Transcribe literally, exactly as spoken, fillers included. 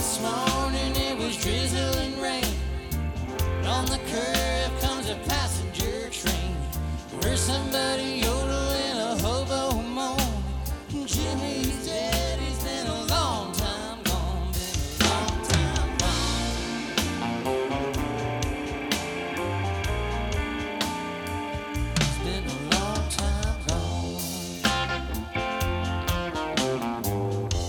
this morning it was drizzling rain. And on the curb